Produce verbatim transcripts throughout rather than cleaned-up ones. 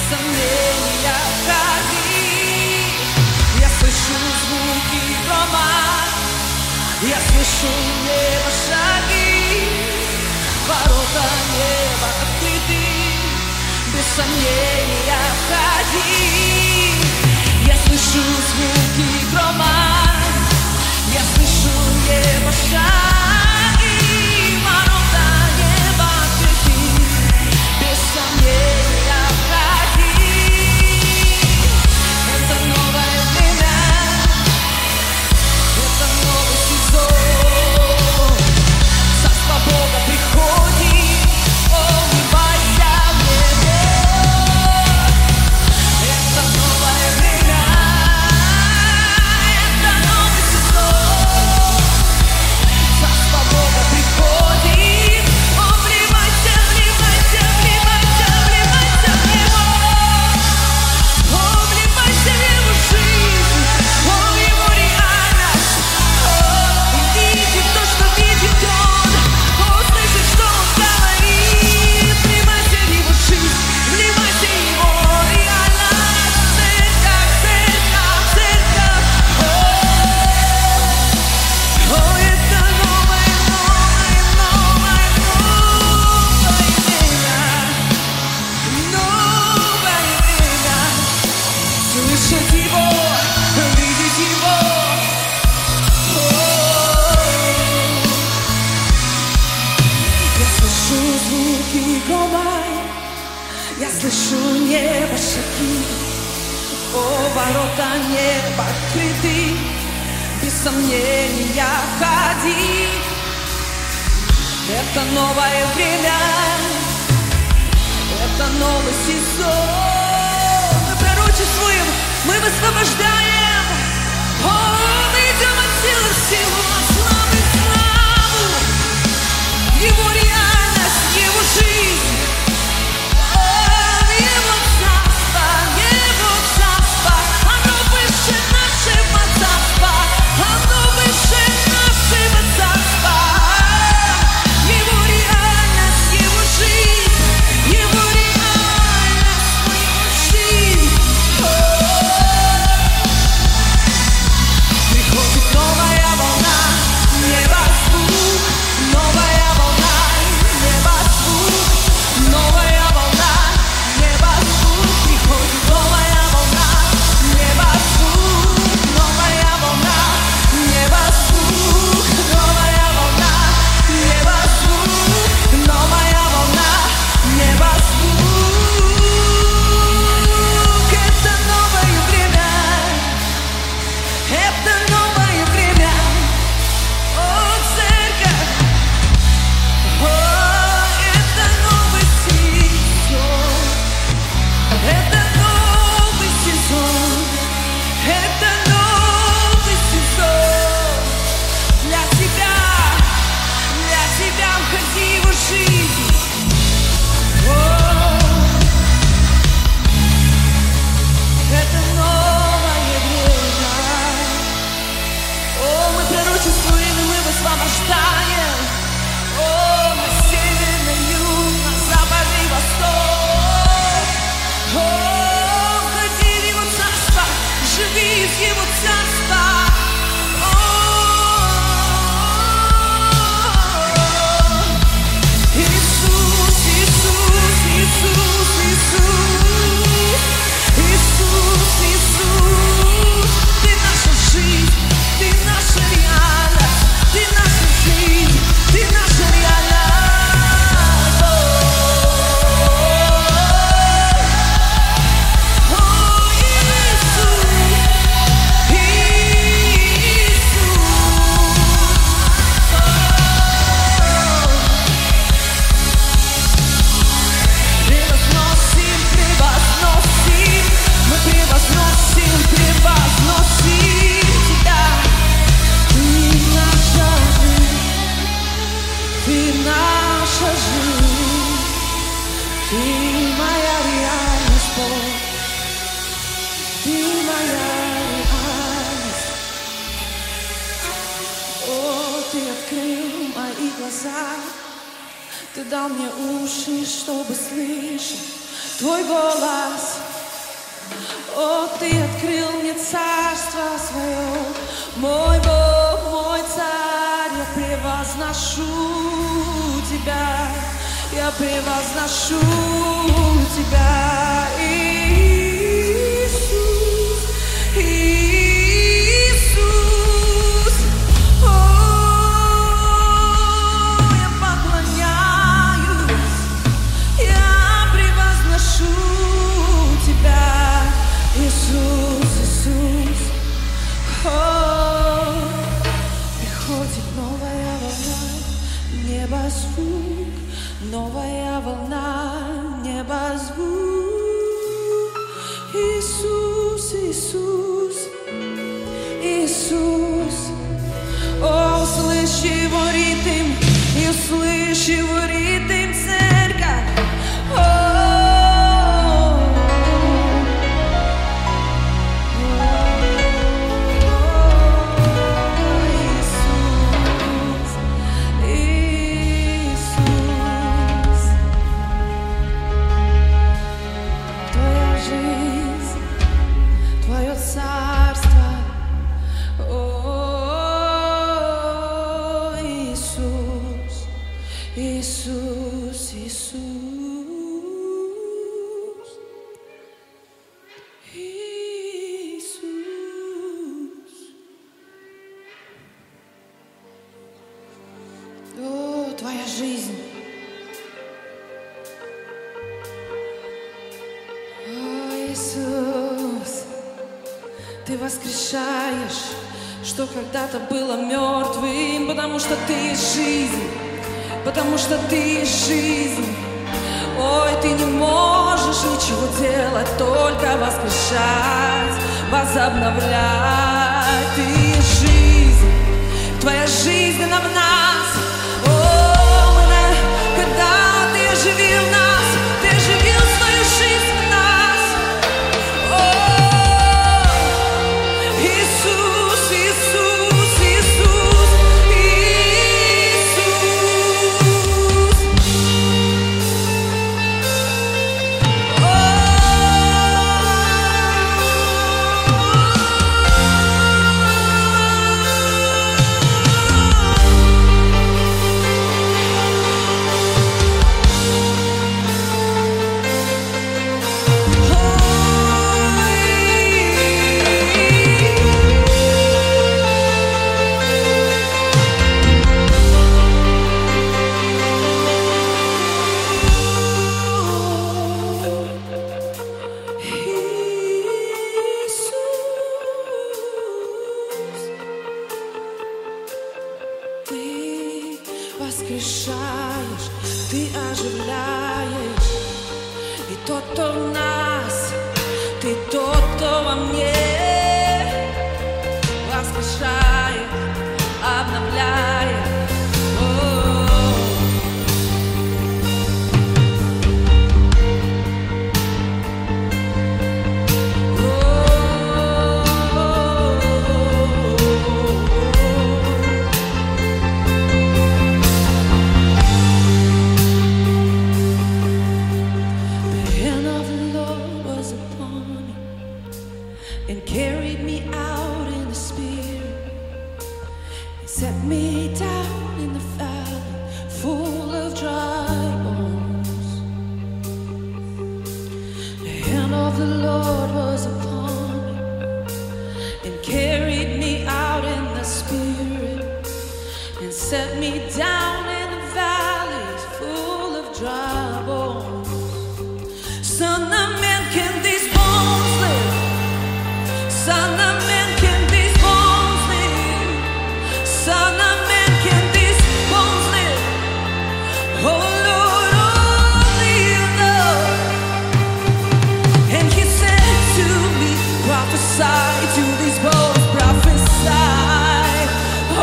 сомнения ходи. Я слышу звуки грома, я слышу небо шаги, ворота неба открыты, без сомнения ходи. Я слышу звуки грома, я слышу небо шаги, ворота неба открыты, без сомнения ходи. Это новое время, это новый сезон, Царство Бога приходит, улыбайся в небо. Это новое время, это новый сезон, Царство Бога приходит, вливайся, вливайся, вливайся, вливайся в Него, вливайся в Его жизнь, в Его реальность, и види то, что видит Он, услыши, что Он говорит, вливайся в Его жизнь, вливайся в Его реальность, церковь, церковь, церковь. О, это новое, новое, новое, новое время, новое время, слышать Его, видеть Его. Я слышу звуки грома, я слышу небо шаги, о, ворота неба открыты, без сомнения ходи. Это новое время, это новый сезон. Мы пророчествуем, мы высвобождаем. О, мы идем от силы в силу, от славы в славу, Его реальность, Его жизнь. О, Его царство, Его царство, оно выше нашего царства, оно выше нашего царства. Его реальность, Его жизнь, Его реальность, Его жизнь. Приходит новая волна, небо звук, новая волна, небо звук, новая волна, небо звук. Приходит новая волна, небо звук, новая волна, небо звук, новая волна, небо звук, новая волна, небо звук. Это новое время, это новое время, о, церковь, о, это новый сезон, это новый сезон, это новый сезон для тебя, для тебя входи в Его жизнь. О, это новое время. О, мы пророчествуем, и мы высвобождаем. О, на север, на юг, на запад и восток. О, входи в Его царство, живи в Его царство. О, Иисус, Иисус, Иисус, Иисус, Иисус, Иисус, Ты наша жизнь, Ты наша реальность, Ты наша жизнь, Ты наша реальность. О, Иисус, Ты дал мне уши, чтобы слышать, Твой голос. О, Ты открыл мне царство свое, мой Бог, мой Царь, я превозношу Тебя, я превозношу Тебя, Иисус, Иисус. О, я поклоняюсь, я превозношу Тебя, Иисус, Иисус. О, приходит новая волна, небо звук, новая волна, небо звук. Иисус, Иисус, Иисус. О, услышь его ритм, и услышь его ритм, церковь. О, Иисус, Иисус, Иисус. О, Твоя жизнь. О, Иисус, Ты воскрешаешь, что когда-то было мертвым, потому что Ты есть жизнь. Потому что Ты жизнь. Ой, Ты не можешь ничего делать, только воскрешать, возобновлять. Ты жизнь, Твоя жизнь в нас. О, мы на... когда Ты оживил нас, Ты оживил свою жизнь в нас. О, Иисус, Иисус, Иисус, Иисус. Ты воскрешаешь, Ты оживляешь, и тот, кто в нас, Ты тот, кто во мне, воскрешает, обновляет. And carried me out in the spirit, and set me down in the valley full of dry bones. The hand of the Lord was upon me, and carried me out in the spirit, and set me down in the valleys full of dry bones. Son of man, can these bones live? Son of man, can these bones live? Son of man, can these bones live? Oh Lord, only you know. And He said to me, prophesy to these bones, prophesy. Oh,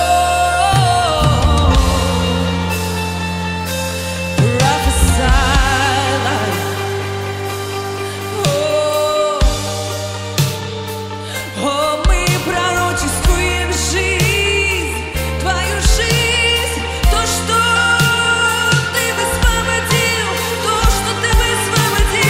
prophesy life. Oh, мы пророчествуем жизнь, Твою жизнь, то, что Ты высвободил, то, что Ты высвободил.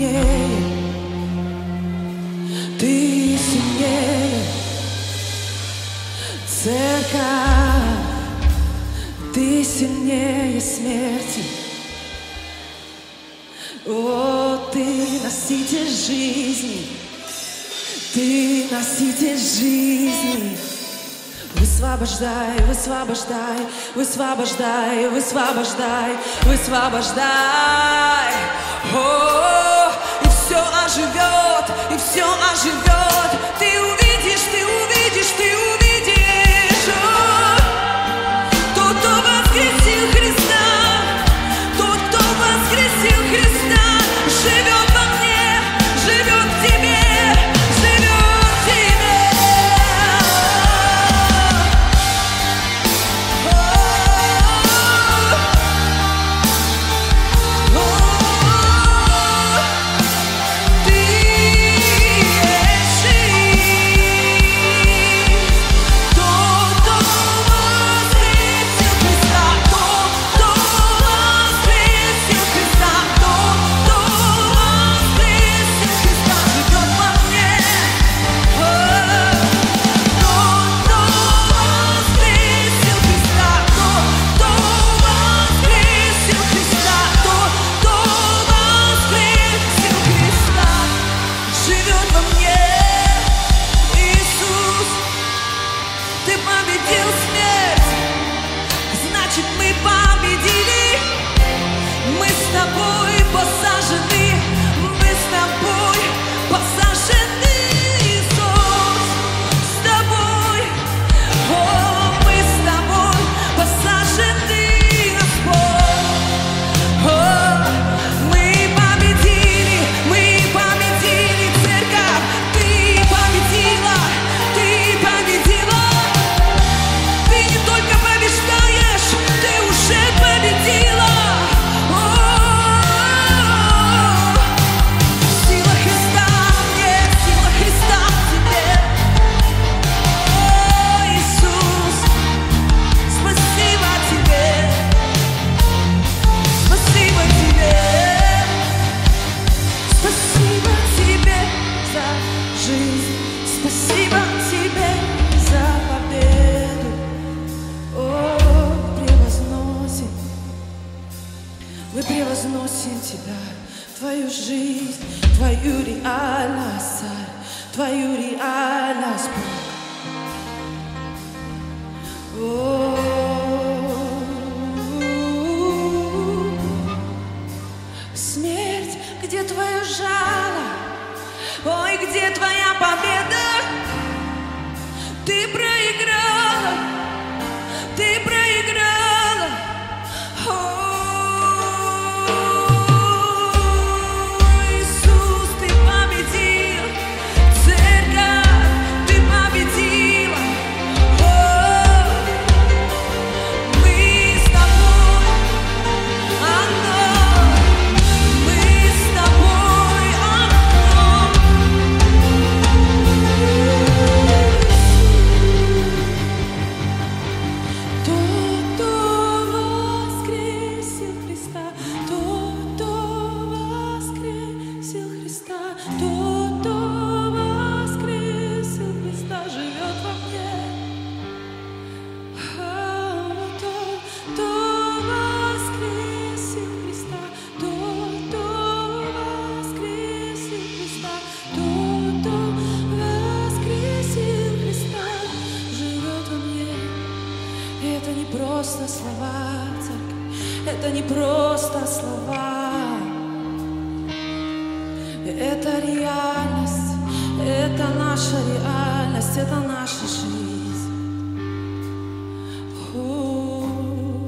сильнее, ты сильнее. Церковь, ты сильнее смерти. О, ты носитель жизни, ты носитель жизни. Высвобождай, высвобождай, высвобождай, высвобождай, высвобождай. О, и все оживет, и все оживет. Ты увидишь, ты увидишь, ты увидишь. О, тот, кто воскресил Христа, тот, кто воскресил Христа, живет во мне, живет в тебе, живет в тебе. Мы превозносим Тебя, Твою жизнь, Твою реальность, Царь, Твою реальность, Бог. О, смерть, где Твое жало? Ой, где Твоя победа? Ты проиграла, Ты проиграла. О, просто слова, церковь, это не просто слова, это реальность, это наша реальность, это наша жизнь. О,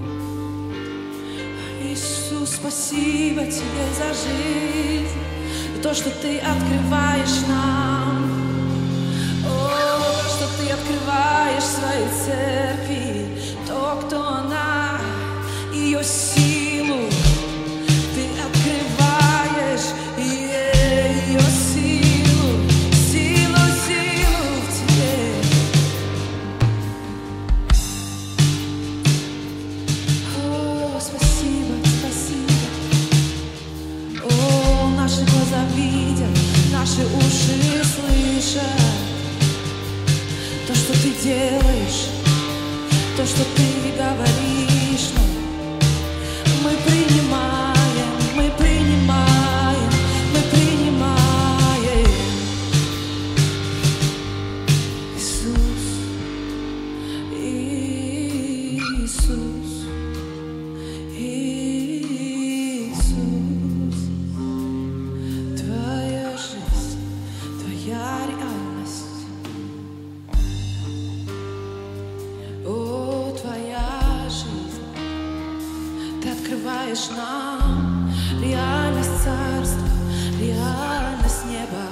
Иисус, спасибо Тебе за жизнь, за то, что Ты открываешь нам, о, что Ты открываешь своей церкви, то, кто она, ее силу Ты открываешь, ее силу, силу, силу в Тебе. О, спасибо, спасибо. О, наши глаза глаза видят, наши уши слышат то, что ты делаешь, то, что ты говоришь нам. Мы принимаем, мы принимаем, мы принимаем. Иисус, Иисус, Иисус. Твоя жизнь, твоя реальность. О, твоя жизнь. Ты открываешь нам реальность царства, реальность неба.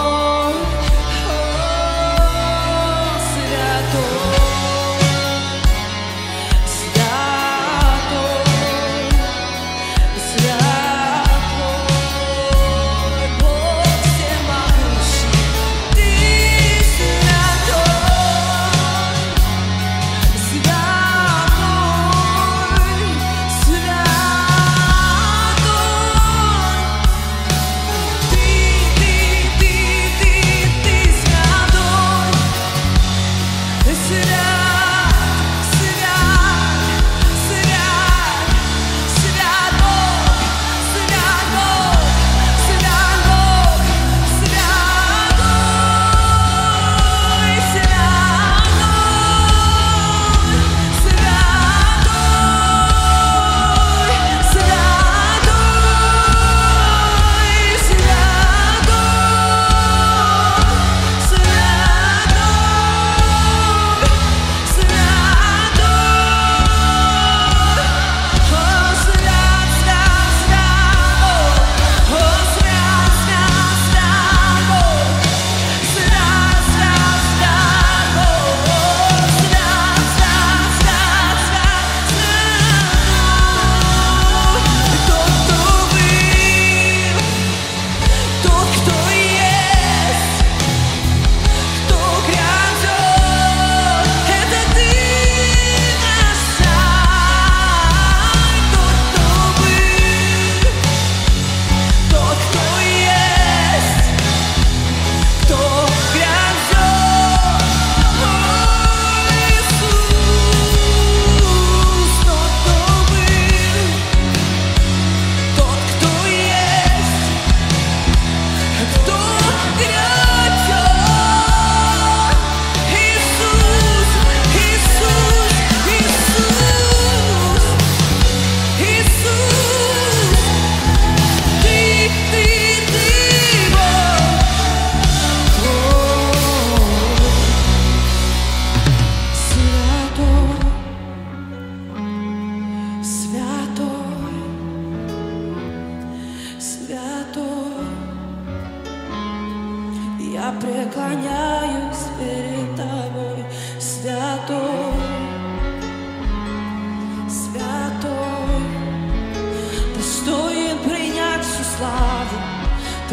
Святой,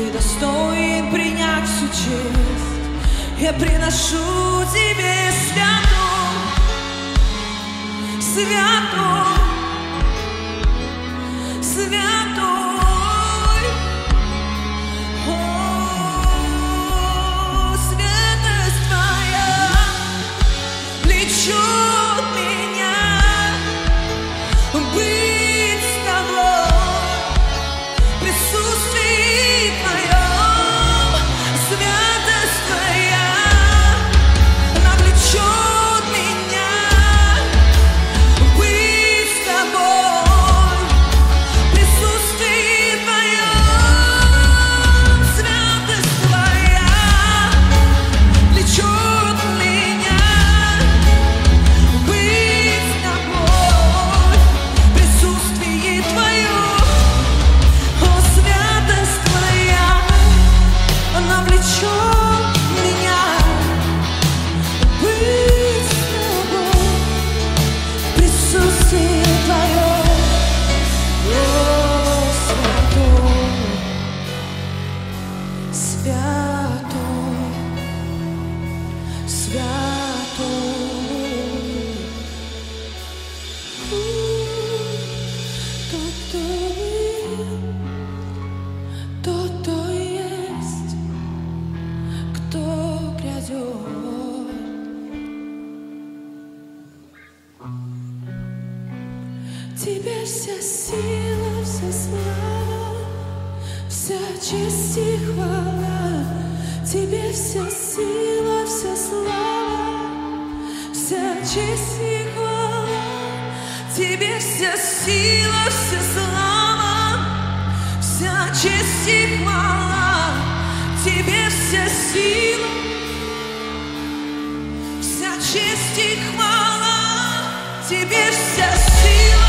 Ты достоин принять всю честь. Я приношу тебе святой, святой, святой. О, святость твоя влечет меня быть с тобой в присутствии твоем. Святость твоя, она влечет меня быть с тобой в присутствии твоем. Святость твоя влечет меня быть с тобой в присутствии твоем. О, святость твоя, она влечет меня быть с тобой в присутствии твоем. О, святой, святой, святой. У, Тот, кто был, тот, кто есть, кто грядет. Тебе вся сила, вся слава, вся честь и хвала. Тебе вся сила, вся слава, вся честь и хвала. Тебе вся сила, вся слава, вся честь и хвала. Тебе вся сила, вся честь и хвала. Тебе вся сила,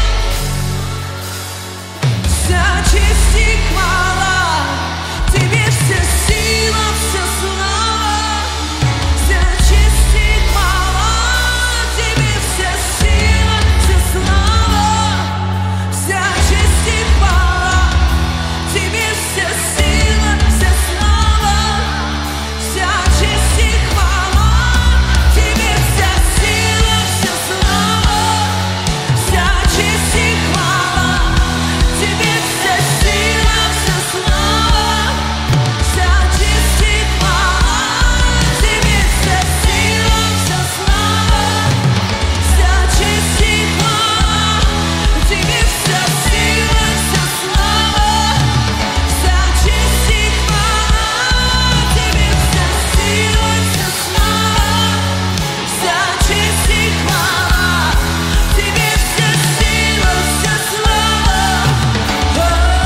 вся честь и хвала. Тебе вся сила, вся слава, вся честь и хвала. Тебе вся сила, вся слава, вся честь и хвала. Тебе вся сила, вся слава, вся честь и хвала. Тебе вся сила, вся слава, вся честь и хвала. Тебе вся сила, вся слава, вся честь и хвала. Тебе вся сила, вся слава, вся честь и хвала. Тебе вся сила, вся слава, вся честь и хвала. Тебе вся сила, вся слава, вся честь и хвала. Тебе вся сила, вся слава. О,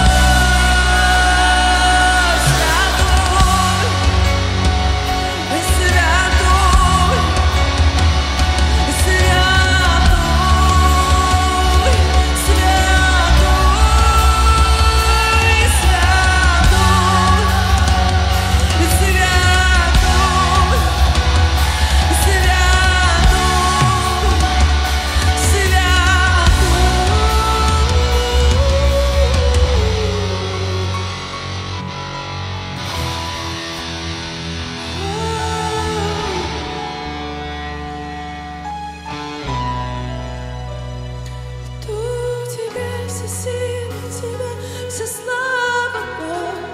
святой, святой, Тут тебе вся сила, тебе вся слава, Бог.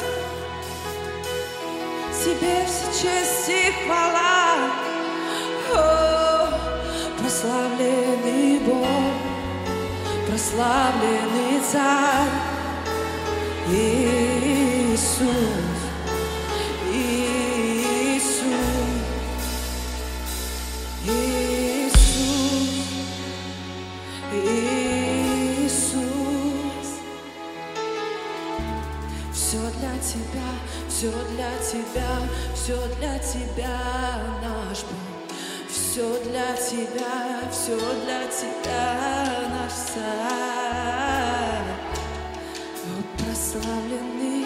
Тебе вся честь и хвала. О, прославленный Бог, прославленный Царь Иисус, Иисус, Иисус, Иисус. Все для тебя, все для тебя, все для тебя, наш Бог. Все для тебя, все для тебя, наш Царь. О, прославленный,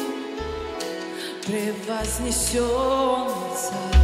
превознесенный Царь.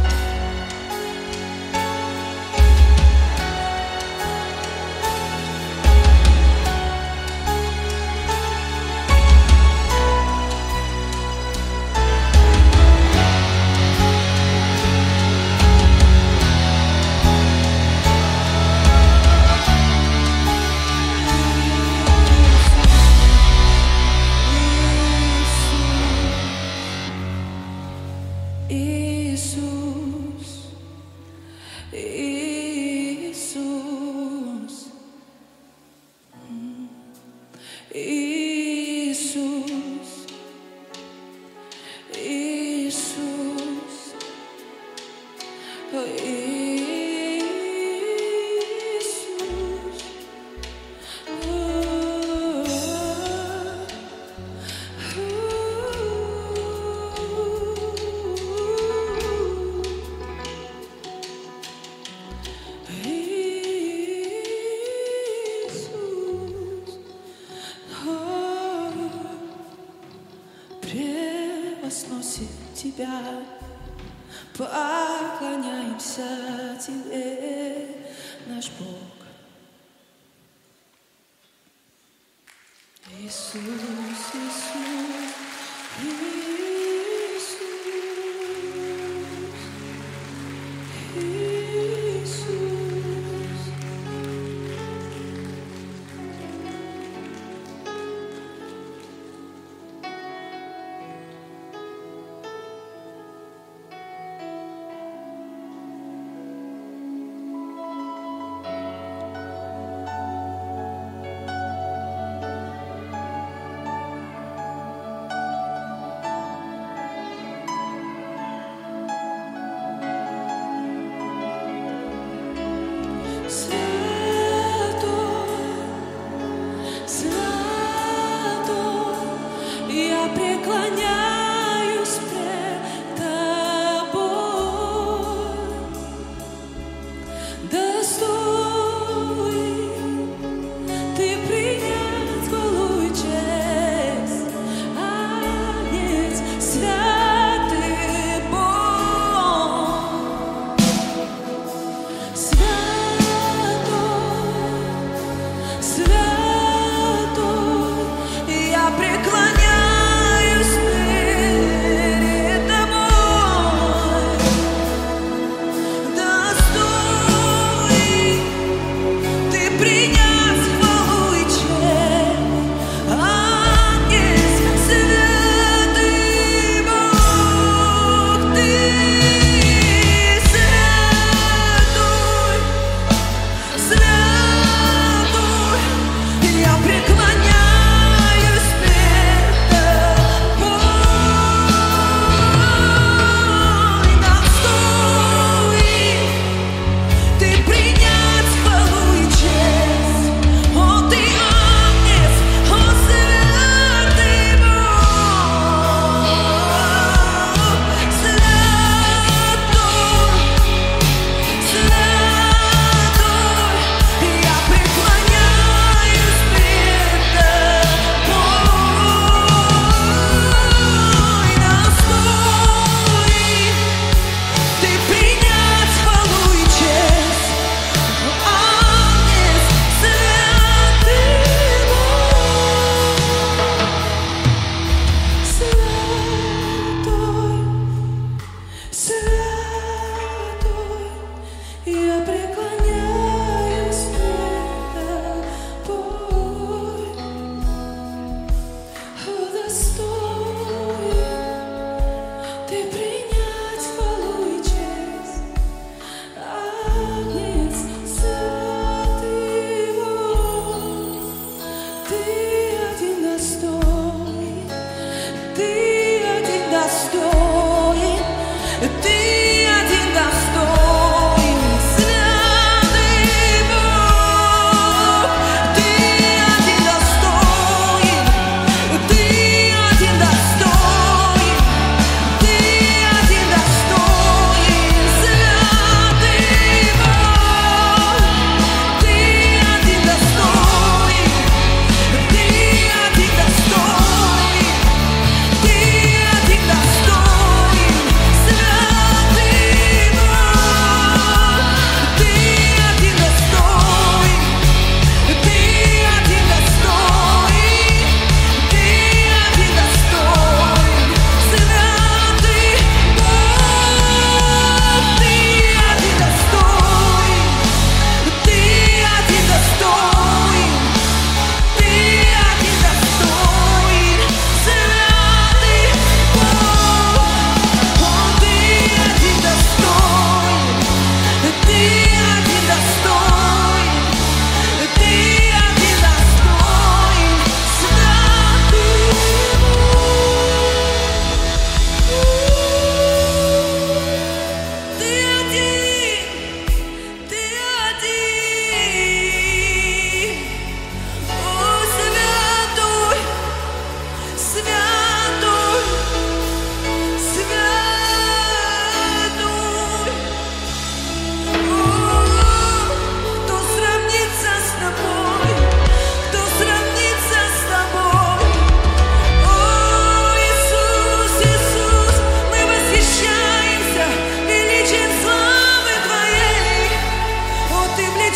Iisus, Iisus, Iisus, oh, Iisus, oh, превозносим Тебя, поклоняемся Тебе, наш Бог. Иисус, Иисус, Иисус, Иисус.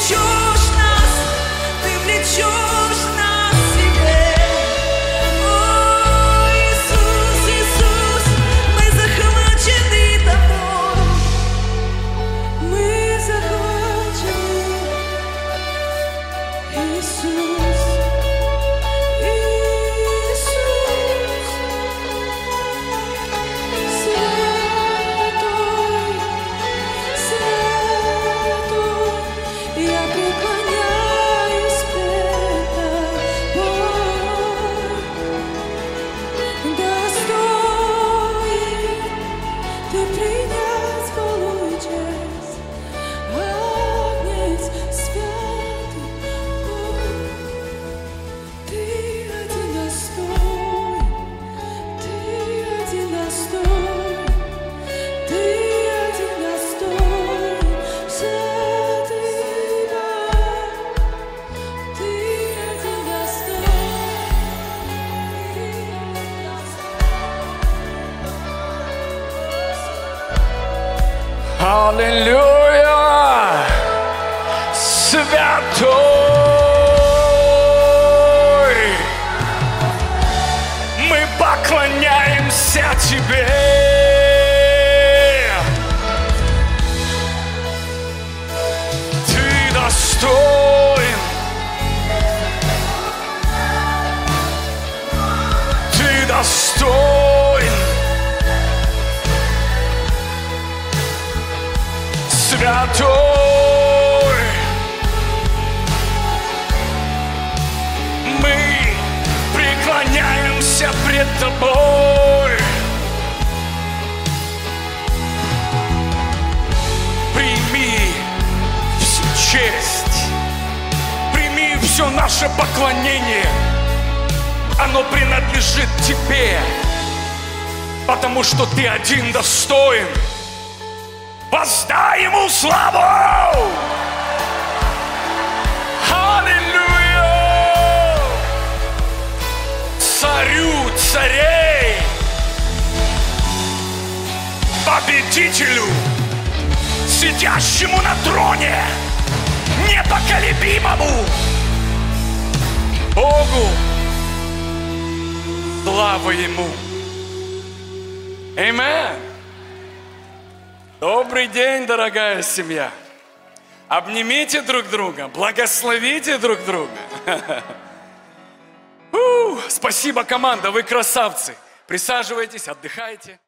влечешь нас, Ты влечешь нас к себе. О, Иисус, Иисус, мы захвачены Тобой, мы захвачены. Иисус, Иисус, святой, святой, я преклоняюсь пред Тобой. Достоин Ты принять хвалу и честь, Агнец святый, Ты один достоин, Ты один достоин, Ты один достоин, святый Бог, Ты один достоин. Аллилуйя! Святой! Мы поклоняемся Тебе! Ты достоин! Ты достоин! Святой! Мы преклоняемся пред Тобой. Прими всю честь, прими все наше поклонение. Оно принадлежит Тебе, потому что Ты один достоин. Воздай Ему славу! Аллилуйя! Царю царей, победителю, сидящему на троне, непоколебимому, Богу, слава Ему! Аминь! Добрый день, дорогая семья! Обнимите друг друга, благословите друг друга. У, спасибо, команда, вы красавцы. Присаживайтесь, отдыхайте.